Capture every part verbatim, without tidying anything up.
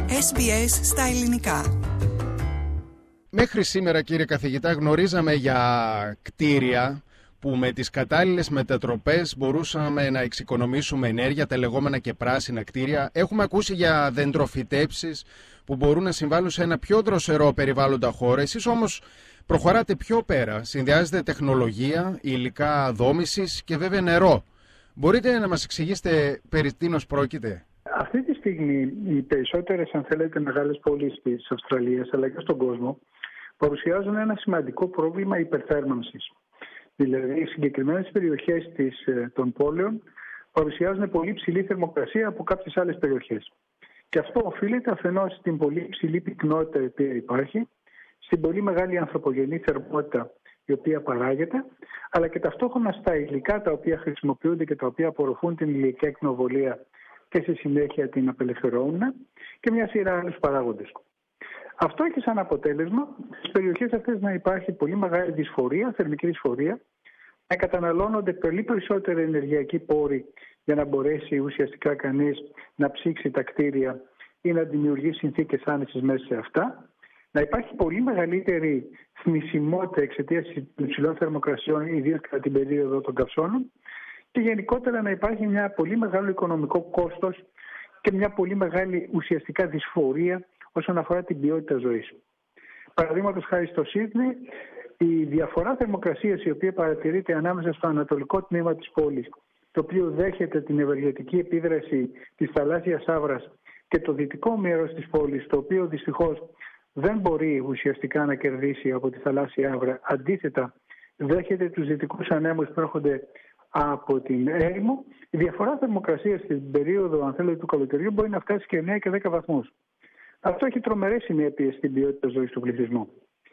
Ες Μπι Ες στα ελληνικά. Μέχρι σήμερα, κύριε καθηγητά, γνωρίζαμε για κτίρια που με τις κατάλληλες μετατροπές μπορούσαμε να εξοικονομήσουμε ενέργεια, τα λεγόμενα και πράσινα κτίρια. Έχουμε ακούσει για δεντροφυτέψεις που μπορούν να συμβάλλουν σε ένα πιο δροσερό περιβάλλοντα χώρο. Εσείς όμως προχωράτε πιο πέρα. Συνδυάζετε τεχνολογία, υλικά δόμησης και βέβαια νερό. Μπορείτε να μας εξηγήσετε περί τίνος πρόκειται? Αυτή τη στιγμή οι περισσότερες, αν θέλετε, μεγάλες πόλεις της Αυστραλίας αλλά και στον κόσμο παρουσιάζουν ένα σημαντικό πρόβλημα υπερθέρμανσης. Δηλαδή, οι συγκεκριμένες περιοχές της, των πόλεων παρουσιάζουν πολύ ψηλή θερμοκρασία από κάποιες άλλες περιοχές. Και αυτό οφείλεται αφενός στην πολύ ψηλή πυκνότητα η οποία υπάρχει, στην πολύ μεγάλη ανθρωπογενή θερμότητα η οποία παράγεται, αλλά και ταυτόχρονα στα υλικά τα οποία χρησιμοποιούνται και τα οποία απορροφούν την ηλιακή ακτινοβολία και στη συνέχεια την απελευθερώνουν, και μια σειρά άλλους παράγοντες. Αυτό έχει σαν αποτέλεσμα στις περιοχές αυτές να υπάρχει πολύ μεγάλη δυσφορία, θερμική δυσφορία, να καταναλώνονται πολύ περισσότεροι ενεργειακοί πόροι για να μπορέσει ουσιαστικά κανείς να ψήξει τα κτίρια ή να δημιουργεί συνθήκες άνεσης μέσα σε αυτά, να υπάρχει πολύ μεγαλύτερη θνησιμότητα εξαιτίας των υψηλών θερμοκρασιών, ιδίως κατά την περίοδο των καυσώνων, και γενικότερα να υπάρχει μια πολύ μεγάλο οικονομικό κόστος και μια πολύ μεγάλη ουσιαστικά δυσφορία όσον αφορά την ποιότητα ζωής. Παραδείγματος χάρη στο Σίδνεϊ, η διαφορά θερμοκρασίας η οποία παρατηρείται ανάμεσα στο ανατολικό τμήμα της πόλης, το οποίο δέχεται την ευεργετική επίδραση της θαλάσσιας άβρας, και το δυτικό μέρος της πόλης, το οποίο δυστυχώς δεν μπορεί ουσιαστικά να κερδίσει από τη θαλάσσια άβρα, αντίθετα δέχεται τους δυτικούς ανέμους που έρχονται από την έρημο, η διαφορά θερμοκρασίας στην περίοδο, αν θέλετε, του καλοκαιριού μπορεί να φτάσει και εννέα και δέκα βαθμούς. Αυτό έχει τρομερές συνέπειες στην ποιότητα ζωής του πληθυσμού.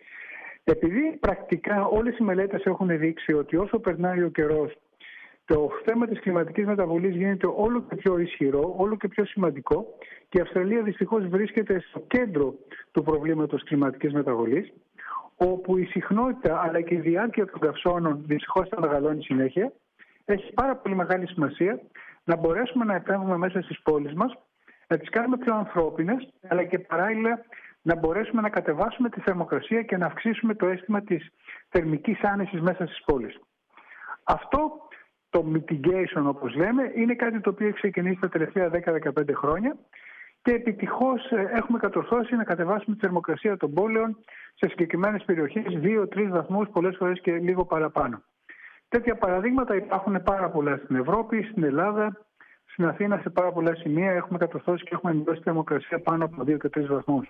Επειδή πρακτικά όλες οι μελέτες έχουν δείξει ότι όσο περνάει ο καιρός, το θέμα της κλιματικής μεταβολής γίνεται όλο και πιο ισχυρό, όλο και πιο σημαντικό, και η Αυστραλία δυστυχώς βρίσκεται στο κέντρο του προβλήματος κλιματικής μεταβολής, όπου η συχνότητα αλλά και η διάρκεια των καυσώνων δυστυχώς θα μεγαλώνει συνέχεια. Έχει πάρα πολύ μεγάλη σημασία να μπορέσουμε να επέμβουμε μέσα στις πόλεις μας, να τις κάνουμε πιο ανθρώπινες, αλλά και παράλληλα να μπορέσουμε να κατεβάσουμε τη θερμοκρασία και να αυξήσουμε το αίσθημα της θερμικής άνεσης μέσα στις πόλεις. Αυτό το mitigation, όπως λέμε, είναι κάτι το οποίο έχει ξεκινήσει τα τελευταία δέκα με δεκαπέντε χρόνια και επιτυχώς έχουμε κατορθώσει να κατεβάσουμε τη θερμοκρασία των πόλεων σε συγκεκριμένες περιοχές δύο με τρεις βαθμούς, πολλές φορές και λίγο παραπάνω. Τέτοια παραδείγματα υπάρχουν πάρα πολλά στην Ευρώπη, στην Ελλάδα, στην Αθήνα, σε πάρα πολλά σημεία έχουμε κατορθώσει και έχουμε μειώσει τη θερμοκρασία πάνω από δύο και τρεις βαθμούς.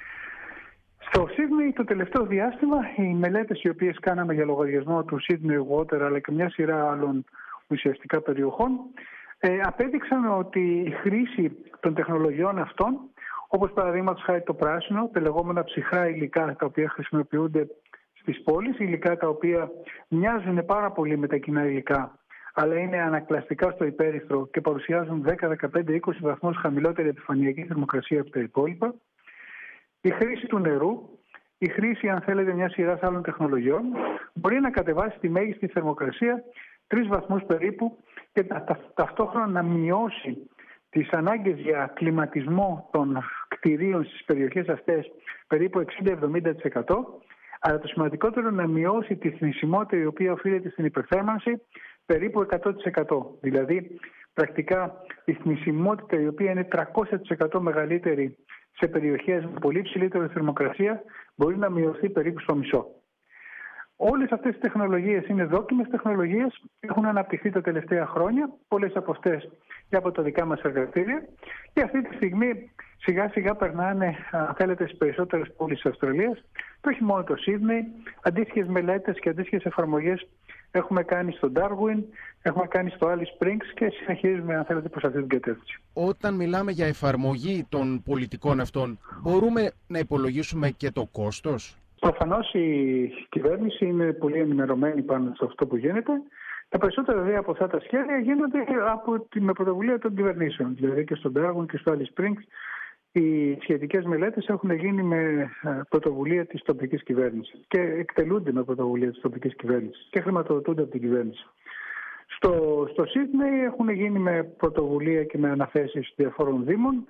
Στο Σίδνεϊ το τελευταίο διάστημα οι μελέτες οι οποίες κάναμε για λογαριασμό του Sydney Water αλλά και μια σειρά άλλων ουσιαστικά περιοχών ε, απέδειξαν ότι η χρήση των τεχνολογιών αυτών, όπως παραδείγματος χάρη το πράσινο, τα λεγόμενα ψυχρά υλικά τα οποία χρησιμοποιούνται στις πόλεις, υλικά τα οποία μοιάζουν πάρα πολύ με τα κοινά υλικά, αλλά είναι ανακλαστικά στο υπέρυθρο και παρουσιάζουν δέκα, δεκαπέντε, είκοσι βαθμούς χαμηλότερη επιφανειακή θερμοκρασία από τα υπόλοιπα. Η χρήση του νερού, η χρήση, αν θέλετε, μια σειρά άλλων τεχνολογιών μπορεί να κατεβάσει τη μέγιστη θερμοκρασία τρεις βαθμούς περίπου και τα, τα, ταυτόχρονα να μειώσει τις ανάγκες για κλιματισμό των κτηρίων στις περιοχές αυτές περίπου εξήντα με εβδομήντα τοις εκατό, αλλά το σημαντικότερο να μειώσει τη θνησιμότητα η οποία οφείλεται στην υπερθέρμανση περίπου εκατό τοις εκατό. Δηλαδή, πρακτικά η θνησιμότητα η οποία είναι τριακόσια τοις εκατό μεγαλύτερη σε περιοχές με πολύ ψηλότερη θερμοκρασία μπορεί να μειωθεί περίπου στο μισό. Όλες αυτές οι τεχνολογίες είναι δόκιμες τεχνολογίες, έχουν αναπτυχθεί τα τελευταία χρόνια, πολλές από αυτές και από τα δικά μας εργαστήρια, και αυτή τη στιγμή σιγά σιγά περνάνε, αν θέλετε, στις περισσότερες πόλεις της Αυστραλίας, και όχι μόνο το Σίδνεϊ. Αντίστοιχες μελέτες και αντίστοιχες εφαρμογές έχουμε κάνει στο Darwin, έχουμε κάνει στο Alice Springs και συνεχίζουμε, αν θέλετε, προς αυτή την κατεύθυνση. Όταν μιλάμε για εφαρμογή των πολιτικών αυτών, μπορούμε να υπολογίσουμε και το κόστος? Προφανώς η κυβέρνηση είναι πολύ ενημερωμένη πάνω σε αυτό που γίνεται. Τα περισσότερα δε από αυτά τα σχέδια γίνονται από τη, με πρωτοβουλία των κυβερνήσεων. Δηλαδή και στο Darwin και στο Alice Springs οι σχετικές μελέτες έχουν γίνει με πρωτοβουλία της τοπικής κυβέρνησης και εκτελούνται με πρωτοβουλία της τοπικής κυβέρνησης και χρηματοδοτούνται από την κυβέρνηση. Στο, στο Sydney έχουν γίνει με πρωτοβουλία και με αναθέσεις διαφόρων δήμων.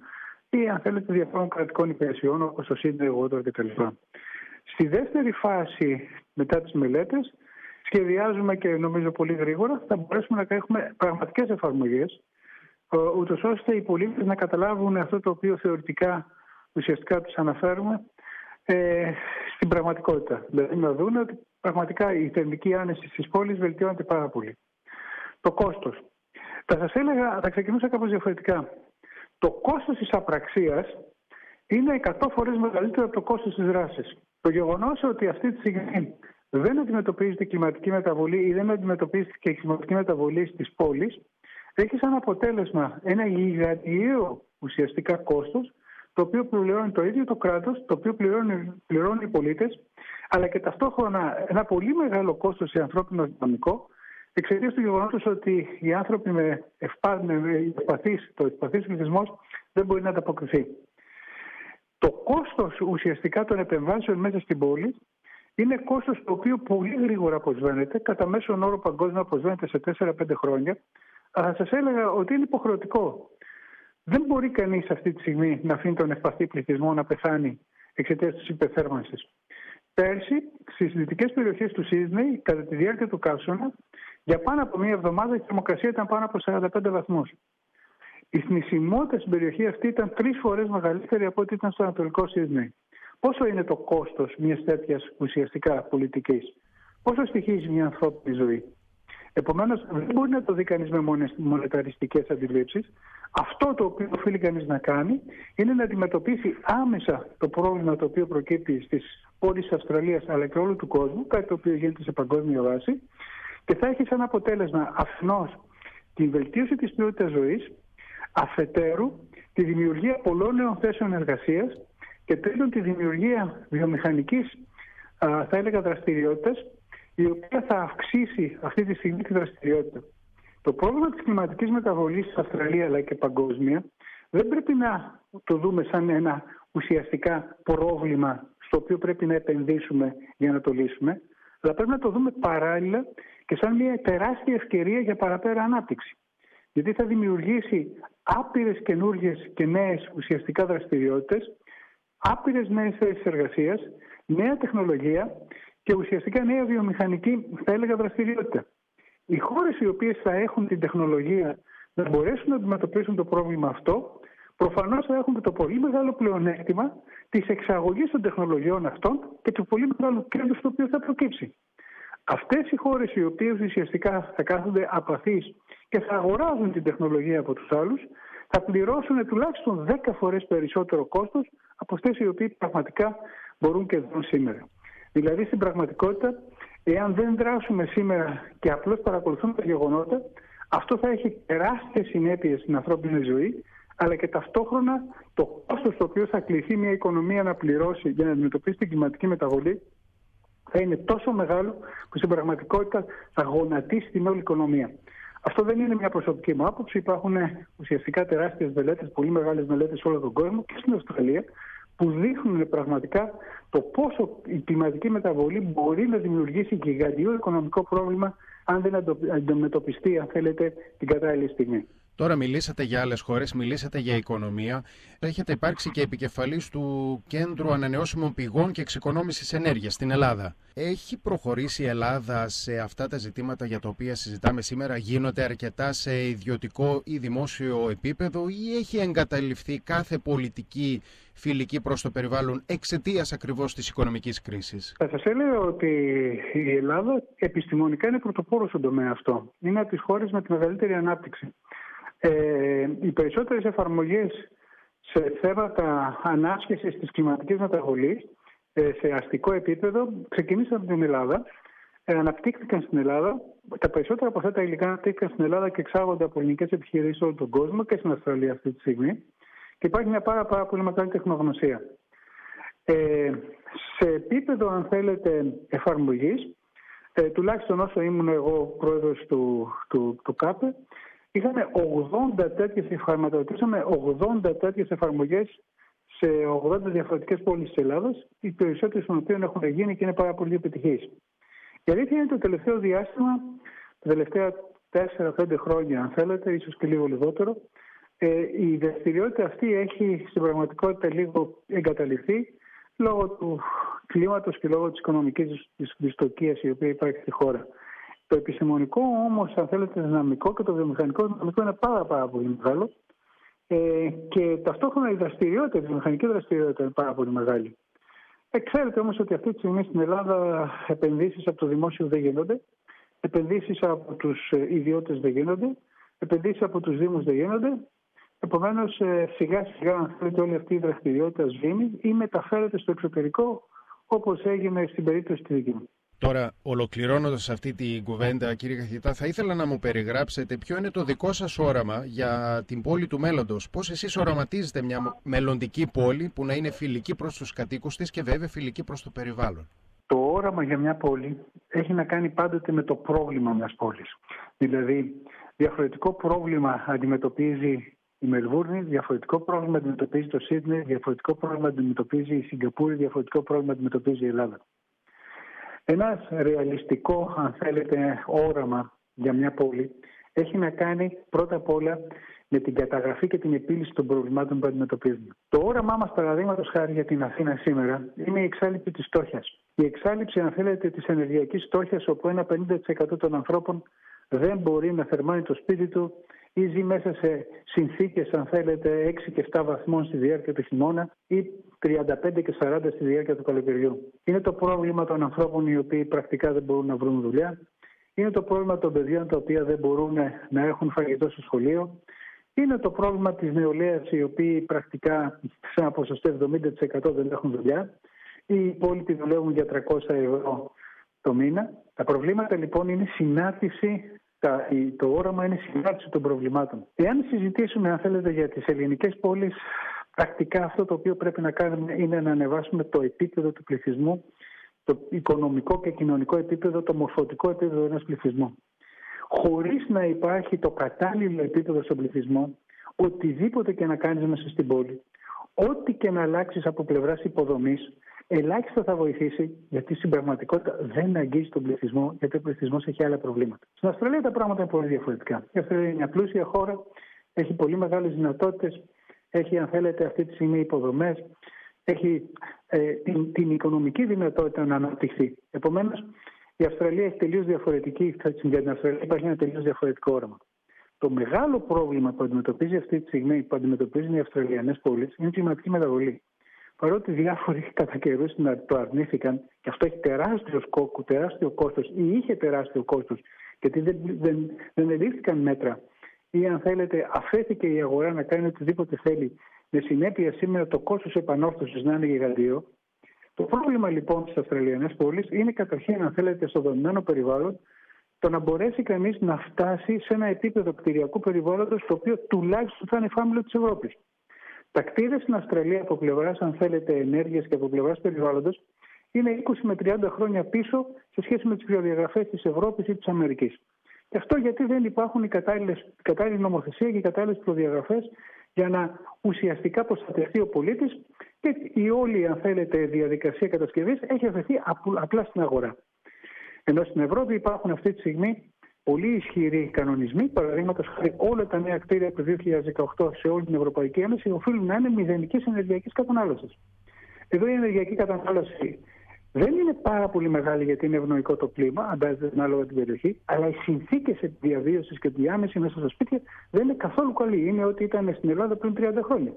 ή αν θέλετε διαφόρων κρατικών υπηρεσιών όπως το Sydney Water κτλ. Στη δεύτερη φάση μετά τις μελέτες σχεδιάζουμε και νομίζω πολύ γρήγορα θα μπορέσουμε να έχουμε πραγματικές εφαρμογές ούτως ώστε οι πολίτες να καταλάβουν αυτό το οποίο θεωρητικά ουσιαστικά τους αναφέρουμε ε, στην πραγματικότητα. Δηλαδή να δουν ότι πραγματικά η θερμική άνεση στις πόλεις βελτιώνεται πάρα πολύ. Το κόστος. Θα σας έλεγα, θα ξεκινούσα κάπως διαφορετικά. Το κόστος της απραξίας είναι εκατό φορές μεγαλύτερο από το κόστος της δράσης. Το γεγονός ότι αυτή τη στιγμή δεν αντιμετωπίζεται η κλιματική μεταβολή ή δεν αντιμετωπίζεται και η κλιματική μεταβολή στις πόλεις έχει σαν αποτέλεσμα ένα γιγαντιαίο ουσιαστικά κόστος το οποίο πληρώνει το ίδιο το κράτος, το οποίο πληρώνει, πληρώνει οι πολίτες, αλλά και ταυτόχρονα ένα πολύ μεγάλο κόστος σε ανθρώπινο δυναμικό, εξαιτίας του γεγονότος ότι οι άνθρωποι με ευπαθείς, το ευπαθής πληθυσμός δεν μπορεί να ανταποκριθεί. Το κόστος ουσιαστικά των επεμβάσεων μέσα στην πόλη είναι κόστος το οποίο πολύ γρήγορα αποσβαίνεται, κατά μέσον όρο παγκόσμια αποσβαίνεται σε τέσσερα πέντε χρόνια, αλλά θα σας έλεγα ότι είναι υποχρεωτικό. Δεν μπορεί κανείς αυτή τη στιγμή να αφήνει τον ευπαθή πληθυσμό να πεθάνει εξαιτίας της υπερθέρμανσης. Πέρσι, στις δυτικές περιοχές του Σίδνεϊ, κατά τη διάρκεια του καύσωνα, για πάνω από μία εβδομάδα η θερμοκρασία ήταν πάνω από σαράντα πέντε βαθμούς. Η θνησιμότητα στην περιοχή αυτή ήταν τρεις φορές μεγαλύτερη από ό,τι ήταν στο ανατολικό Σίδνεϊ. Πόσο είναι το κόστος μιας τέτοιας ουσιαστικά πολιτικής, πόσο στοιχίζει μια ανθρώπινη ζωή. Επομένως, δεν μπορεί να το δει κανείς με μονεταριστικές αντιλήψεις. Αυτό το οποίο οφείλει κανείς να κάνει είναι να αντιμετωπίσει άμεσα το πρόβλημα το οποίο προκύπτει στις πόλεις της Αυστραλίας αλλά και όλου του κόσμου, κάτι το οποίο γίνεται σε παγκόσμια βάση, και θα έχει σαν αποτέλεσμα αφενός την βελτίωση της ποιότητας ζωής, αφετέρου τη δημιουργία πολλών νέων θέσεων εργασίας και τρίτον τη δημιουργία βιομηχανικής θα έλεγα δραστηριότητας, η οποία θα αυξήσει αυτή τη στιγμή τη δραστηριότητα. Το πρόβλημα της κλιματικής μεταβολής στην Αυστραλία αλλά και παγκόσμια δεν πρέπει να το δούμε σαν ένα ουσιαστικά πρόβλημα στο οποίο πρέπει να επενδύσουμε για να το λύσουμε, αλλά πρέπει να το δούμε παράλληλα και σαν μια τεράστια ευκαιρία για παραπέρα ανάπτυξη. Γιατί θα δημιουργήσει άπειρες καινούργιες και νέες ουσιαστικά δραστηριότητες, άπειρες νέες θέσεις εργασίας, νέα τεχνολογία και ουσιαστικά νέα βιομηχανική, θα έλεγα, δραστηριότητα. Οι χώρες οι οποίες θα έχουν την τεχνολογία να μπορέσουν να αντιμετωπίσουν το πρόβλημα αυτό, προφανώς θα έχουν το πολύ μεγάλο πλεονέκτημα της εξαγωγής των τεχνολογιών αυτών και του πολύ μεγάλου κέρδους το οποίο θα προκύψει. Αυτές οι χώρες οι οποίες ουσιαστικά θα κάθονται απαθείς και θα αγοράζουν την τεχνολογία από τους άλλους, θα πληρώσουν τουλάχιστον δέκα φορές περισσότερο κόστος από αυτές οι οποίες πραγματικά μπορούν και δουν σήμερα. Δηλαδή στην πραγματικότητα, εάν δεν δράσουμε σήμερα και απλώς παρακολουθούμε τα γεγονότα, αυτό θα έχει τεράστιες συνέπειες στην ανθρώπινη ζωή, αλλά και ταυτόχρονα το κόστος το οποίο θα κληθεί μια οικονομία να πληρώσει για να αντιμετωπίσει την κλιματική μεταβολή θα είναι τόσο μεγάλο που στην πραγματικότητα θα γονατίσει την όλη οικονομία. Αυτό δεν είναι μια προσωπική μου άποψη. Υπάρχουν ουσιαστικά τεράστιες μελέτες, πολύ μεγάλες μελέτες σε όλο τον κόσμο και στην Αυστραλία, που δείχνουν πραγματικά το πόσο η κλιματική μεταβολή μπορεί να δημιουργήσει γιγαντιαίο οικονομικό πρόβλημα αν δεν αντιμετωπιστεί, αν θέλετε, την κατάλληλη στιγμή. Τώρα μιλήσατε για άλλες χώρες, μιλήσατε για οικονομία. Έχετε υπάρξει και επικεφαλής του Κέντρου Ανανεώσιμων Πηγών και Εξοικονόμησης Ενέργειας στην Ελλάδα. Έχει προχωρήσει η Ελλάδα σε αυτά τα ζητήματα για τα οποία συζητάμε σήμερα? Γίνονται αρκετά σε ιδιωτικό ή δημόσιο επίπεδο ή έχει εγκαταλειφθεί κάθε πολιτική φιλική προς το περιβάλλον εξαιτίας ακριβώς της οικονομικής κρίσης? Θα σας έλεγα ότι η Ελλάδα επιστημονικά είναι πρωτοπόρος στον τομέα αυτό. Είναι από τις χώρες με τη μεγαλύτερη ανάπτυξη. Ε, οι περισσότερες εφαρμογές σε θέματα ανάσχεσης της κλιματικής μεταβολής ε, σε αστικό επίπεδο ξεκινήσαν από την Ελλάδα, ε, αναπτύχθηκαν στην Ελλάδα. Τα περισσότερα από αυτά τα υλικά αναπτύχθηκαν στην Ελλάδα και εξάγονται από ελληνικές επιχειρήσεις σε όλο τον κόσμο και στην Αυστραλία αυτή τη στιγμή. Και υπάρχει μια πάρα, πάρα πολύ μεγάλη τεχνογνωσία. Ε, σε επίπεδο, αν θέλετε, εφαρμογής, ε, τουλάχιστον όσο ήμουν εγώ πρόεδρος του, του, του ΚΑΠΕ, είχαμε ογδόντα τέτοιες, χρηματοδοτήσαμε ογδόντα τέτοιες εφαρμογές σε ογδόντα διαφορετικές πόλεις της Ελλάδας, οι περισσότερες των οποίων έχουν γίνει και είναι πάρα πολύ επιτυχείς. Η αλήθεια είναι το τελευταίο διάστημα, τα τελευταία τέσσερα πέντε χρόνια, αν θέλετε, ίσως και λίγο λιγότερο, Ε, η δραστηριότητα αυτή έχει στην πραγματικότητα λίγο εγκαταλειφθεί λόγω του κλίματος και λόγω της οικονομικής δυστοκίας η οποία υπάρχει στη χώρα. Το επιστημονικό όμως, αν θέλετε, δυναμικό και το βιομηχανικό δυναμικό είναι πάρα, πάρα πολύ μεγάλο ε, και ταυτόχρονα η δραστηριότητα, η βιομηχανική δραστηριότητα είναι πάρα πολύ μεγάλη. Ε, ξέρετε όμως ότι αυτή τη στιγμή στην Ελλάδα επενδύσεις από το δημόσιο δεν γίνονται, επενδύσεις από τους ιδιώτες δεν γίνονται, επενδύσεις από τους δήμους δεν γίνονται. Επομένως, σιγά σιγά, αν θέλετε, όλη αυτή η δραστηριότητα σβήνει ή μεταφέρεται στο εξωτερικό, όπως έγινε στην περίπτωση τη δική μου. Τώρα, ολοκληρώνοντας αυτή την κουβέντα, κύριε καθηγητά, θα ήθελα να μου περιγράψετε ποιο είναι το δικό σας όραμα για την πόλη του μέλλοντος. Πώς εσείς οραματίζετε μια μελλοντική πόλη που να είναι φιλική προς τους κατοίκους της και βέβαια φιλική προς το περιβάλλον? Το όραμα για μια πόλη έχει να κάνει πάντοτε με το πρόβλημα μιας πόλης. Δηλαδή, διαφορετικό πρόβλημα αντιμετωπίζει η Μελβούρνη, διαφορετικό πρόβλημα αντιμετωπίζει το Σίδνεϊ, διαφορετικό πρόβλημα αντιμετωπίζει η Σιγκαπούρη, διαφορετικό πρόβλημα αντιμετωπίζει η Ελλάδα. Ένα ρεαλιστικό, αν θέλετε, όραμα για μια πόλη έχει να κάνει πρώτα απ' όλα με την καταγραφή και την επίλυση των προβλημάτων που αντιμετωπίζουμε. Το όραμά μας, παραδείγματος χάρη για την Αθήνα σήμερα, είναι η εξάλληψη της φτώχειας. Η εξάλληψη, αν θέλετε, της ενεργειακής φτώχειας, όπου ένα πενήντα τοις εκατό των ανθρώπων δεν μπορεί να θερμάνει το σπίτι του ή ζει μέσα σε συνθήκες, αν θέλετε, έξι και επτά βαθμών στη διάρκεια του χειμώνα ή τριάντα πέντε και σαράντα στη διάρκεια του καλοκαιριού. Είναι το πρόβλημα των ανθρώπων οι οποίοι πρακτικά δεν μπορούν να βρουν δουλειά. Είναι το πρόβλημα των παιδιών τα οποία δεν μπορούν να έχουν φαγητό στο σχολείο. Είναι το πρόβλημα της νεολαίας, οι οποίοι πρακτικά σε ένα ποσοστό εβδομήντα τοις εκατό δεν έχουν δουλειά. Οι υπόλοιποι δουλεύουν για τριακόσια ευρώ το μήνα. Τα προβλήματα λοιπόν είναι συνάρτηση. Το όραμα είναι συνάρτηση των προβλημάτων. Εάν συζητήσουμε, αν θέλετε, για τις ελληνικές πόλεις, πρακτικά αυτό το οποίο πρέπει να κάνουμε είναι να ανεβάσουμε το επίπεδο του πληθυσμού, το οικονομικό και κοινωνικό επίπεδο, το μορφωτικό επίπεδο ενός πληθυσμού. Χωρίς να υπάρχει το κατάλληλο επίπεδο στον πληθυσμό, οτιδήποτε και να κάνεις μέσα στην πόλη, ό,τι και να αλλάξεις από πλευράς υποδομής, ελάχιστα θα βοηθήσει, γιατί στην πραγματικότητα δεν αγγίζει τον πληθυσμό, γιατί ο πληθυσμός έχει άλλα προβλήματα. Στην Αυστραλία τα πράγματα είναι πολύ διαφορετικά. Η Αυστραλία είναι μια πλούσια χώρα, έχει πολύ μεγάλες δυνατότητες, έχει, αν θέλετε, αυτή τη στιγμή υποδομές, έχει ε, την, την οικονομική δυνατότητα να αναπτυχθεί. Επομένως, η Αυστραλία έχει τελείως διαφορετική, για την Αυστραλία υπάρχει ένα τελείως διαφορετικό όραμα. Το μεγάλο πρόβλημα που αντιμετωπίζει αυτή τη στιγμή, που αντιμετωπίζουν οι Αυστραλιανές πόλεις, είναι η κλιματική μεταβολή. Παρότι διάφοροι κατά καιρούς το αρνήθηκαν, και αυτό έχει τεράστιο σκόκο, τεράστιο κόστος, ή είχε τεράστιο κόστος, γιατί δεν, δεν, δεν ελήφθηκαν μέτρα, ή αν θέλετε, αφέθηκε η αγορά να κάνει οτιδήποτε θέλει, με συνέπεια σήμερα το κόστος επανόρθωσης να είναι γιγαντιαίο. Το πρόβλημα λοιπόν στις Αυστραλιανές πόλεις είναι καταρχήν, αν θέλετε, στο δομημένο περιβάλλον, το να μπορέσει κανείς να φτάσει σε ένα επίπεδο κτηριακού περιβάλλοντος, το οποίο τουλάχιστον θα είναι φάμιλο της Ευρώπης. Τα κτίρια στην Αυστραλία από πλευράς, αν θέλετε, ενέργειας και από πλευράς περιβάλλοντος είναι είκοσι με τριάντα χρόνια πίσω σε σχέση με τις προδιαγραφές της Ευρώπης ή της Αμερικής. Και αυτό γιατί δεν υπάρχουν οι κατάλληλη νομοθεσία και οι κατάλληλες προδιαγραφές για να ουσιαστικά προστατευτεί ο πολίτης και η όλη, αν θέλετε, διαδικασία κατασκευής έχει αφαιθεί απλά στην αγορά. Ενώ στην Ευρώπη υπάρχουν αυτή τη στιγμή πολύ ισχυροί κανονισμοί, παραδείγματος χάρη όλα τα νέα κτίρια από το δύο χιλιάδες δεκαοκτώ σε όλη την Ευρωπαϊκή Ένωση οφείλουν να είναι μηδενικής ενεργειακής κατανάλωσης. Εδώ η ενεργειακή κατανάλωση δεν είναι πάρα πολύ μεγάλη γιατί είναι ευνοϊκό το κλίμα, αντάζεται ανάλογα την περιοχή, αλλά οι συνθήκες διαβίωσης και διάμεση μέσα στα σπίτια δεν είναι καθόλου καλή. Είναι ό,τι ήταν στην Ελλάδα πριν τριάντα χρόνια.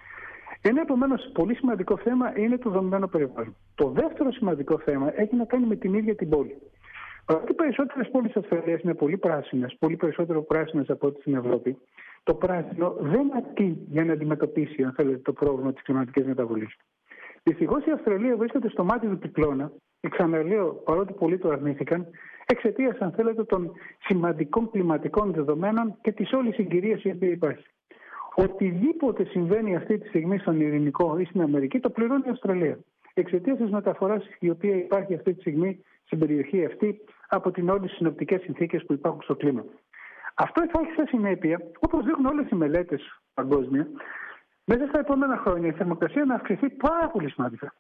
Ένα επομένως πολύ σημαντικό θέμα είναι το δομημένο περιβάλλον. Το δεύτερο σημαντικό θέμα έχει να κάνει με την ίδια την πόλη. Παρότι οι περισσότερες πόλεις της Αυστραλίας είναι πολύ πράσινες, πολύ περισσότερο πράσινες από ό,τι στην Ευρώπη, το πράσινο δεν αρκεί για να αντιμετωπίσει, αν θέλετε, το πρόβλημα της κλιματικής μεταβολής. Δυστυχώς η Αυστραλία βρίσκεται στο μάτι του κυκλώνα, και ξαναλέω, παρότι πολλοί το αρνήθηκαν, εξαιτίας, αν θέλετε, των σημαντικών κλιματικών δεδομένων και της όλης συγκυρίας η οποία υπάρχει. Οτιδήποτε συμβαίνει αυτή τη στιγμή στον Ειρηνικό ή στην Αμερική το πληρώνει η Αυστραλία. Εξαιτίας της μεταφοράς η οποία υπάρχει αυτή τη στιγμή στην περιοχή αυτή από την όλες τις συνοπτικές συνθήκες που υπάρχουν στο κλίμα. Αυτό θα έχει σαν συνέπεια, όπως δείχνουν όλες οι μελέτες παγκόσμια, μέσα στα επόμενα χρόνια η θερμοκρασία να αυξηθεί πάρα πολύ σημαντικά.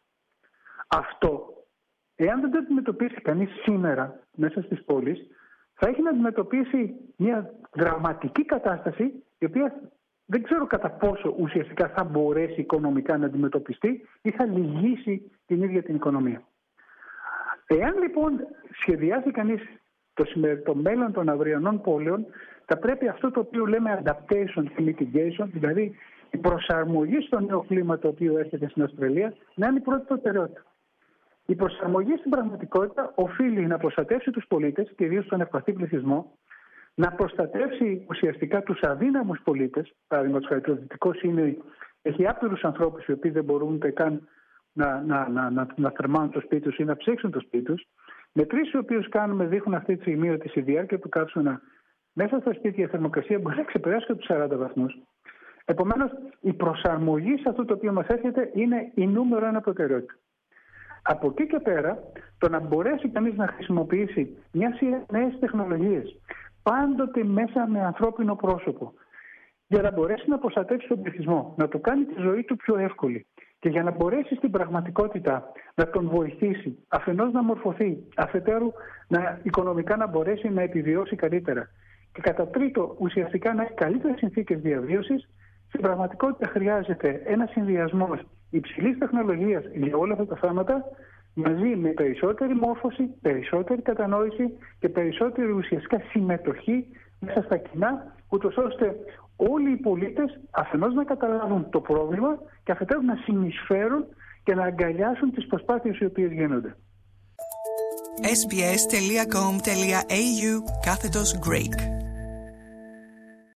Αυτό, εάν δεν το αντιμετωπίσει κανείς σήμερα μέσα στις πόλεις, θα έχει να αντιμετωπίσει μια δραματική κατάσταση η οποία δεν ξέρω κατά πόσο ουσιαστικά θα μπορέσει οικονομικά να αντιμετωπιστεί ή θα λυγίσει την ίδια την οικονομία. Εάν λοιπόν σχεδιάσει κανείς το, το μέλλον των αυριανών πόλεων, θα πρέπει αυτό το οποίο λέμε adaptation και mitigation, δηλαδή η προσαρμογή στο νέο κλίμα το οποίο έρχεται στην Αυστραλία, να είναι η πρώτη προτεραιότητα. Η προσαρμογή στην πραγματικότητα οφείλει να προστατεύσει τους πολίτες, κυρίως τον ευπαθή πληθυσμό, να προστατεύσει ουσιαστικά τους αδύναμους πολίτες. Παραδείγματος χάρη, το Δυτικό Σίδνεϊ έχει άπειρους ανθρώπους οι οποίοι δεν μπορούν καν να, να, να, να, να θερμάνουν το σπίτι τους ή να ψήξουν το σπίτι τους. Μετρήσεις οι οποίες κάνουμε δείχνουν αυτή τη στιγμή ότι στη διάρκεια του καύσωνα μέσα στα σπίτια η θερμοκρασία μπορεί να ξεπεράσει και τους σαράντα βαθμούς. Επομένως, η προσαρμογή σε αυτό το οποίο μας έρχεται είναι η νούμερο ένα προτεραιότητα. Από εκεί και πέρα, το να μπορέσει κανείς να χρησιμοποιήσει μια σειρά νέες τεχνολογίες, πάντοτε μέσα με ανθρώπινο πρόσωπο, για να μπορέσει να προστατεύσει τον πληθυσμό, να του κάνει τη ζωή του πιο εύκολη και για να μπορέσει στην πραγματικότητα να τον βοηθήσει, αφενός να μορφωθεί, αφετέρου να οικονομικά να μπορέσει να επιβιώσει καλύτερα και κατά τρίτο ουσιαστικά να έχει καλύτερες συνθήκες διαβίωσης, στην πραγματικότητα χρειάζεται ένα συνδυασμός υψηλής τεχνολογίας για όλα αυτά τα θέματα, μαζί με περισσότερη μόρφωση, περισσότερη κατανόηση και περισσότερη ουσιαστικά συμμετοχή μέσα στα κοινά, ούτως ώστε όλοι οι πολίτες αφενός να καταλάβουν το πρόβλημα και αφετέρου να συνεισφέρουν και να αγκαλιάσουν τις προσπάθειες οι οποίες γίνονται. ες μπι ες τελεία κομ τελεία έι γιου κάθετος Greek